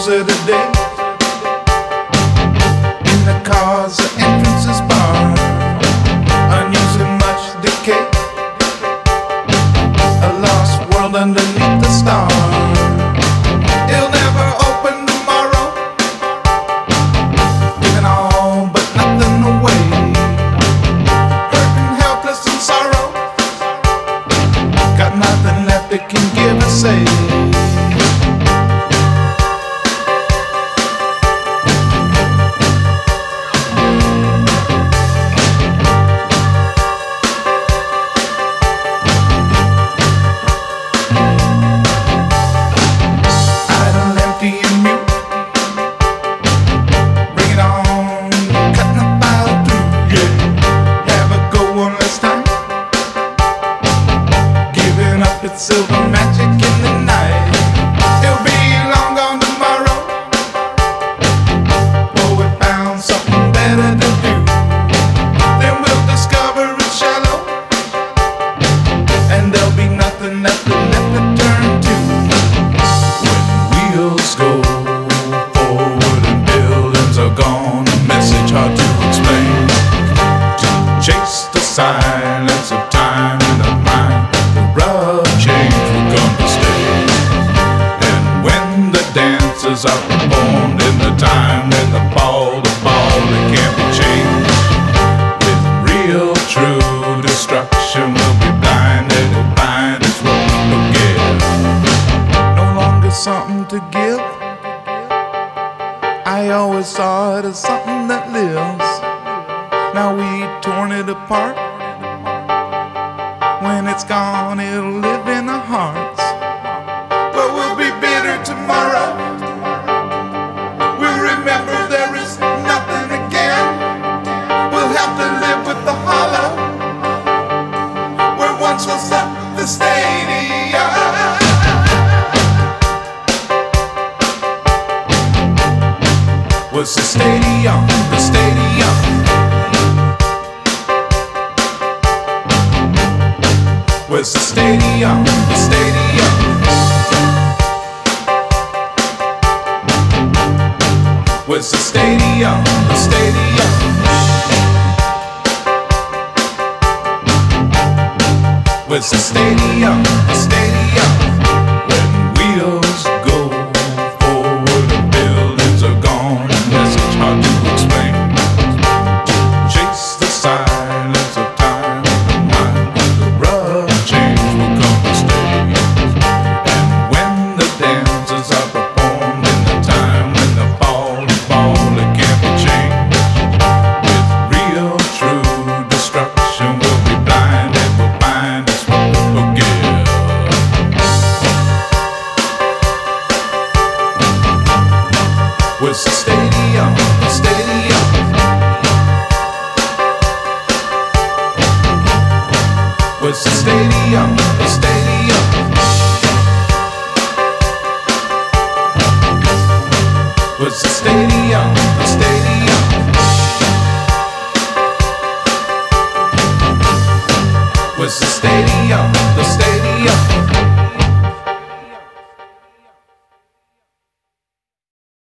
of the day. In the cars, the entrance is barred. Unusually much decay. A lost world underneath the stars. It'll never open tomorrow. Giving all but nothing away. Hurting, helpless, and sorrow. Got nothing left that can give a say. Silver magic in the night. It'll be long gone tomorrow. Oh, we found something better to do. Then we'll discover it's shallow, and there'll be nothing left to turn to. When wheels go forward and buildings are gone, a message hard to explain. To chase the silence of time in the mind. Change will come to stay. And when the dancers are performed in the time when the ball it can't be changed. With real true destruction we'll be blinded. We'll find it's what we'll give. No longer something to give. I always saw it as something that lives. Now we've torn it apart. When it's gone, it'll live in our hearts. But we'll be bitter tomorrow. We'll remember there is nothing again. We'll have to live with the hollow where once was the stadium. Was the stadium, the stadium. Was the stadium, the stadium. Was the stadium, the stadium. Was the stadium, the stadium. When wheels go forward and buildings are gone, a message hard to explain. Chase the silence of time in the mind. The rough change will come to stay. And when the dances are performed in the time when the ball it can't be changed. With real true destruction we'll be blinded. We'll find it's what we'll forgive. Was the stadium, the stadium. Was the stadium, the stadium. Was the stadium, the stadium. Was the stadium.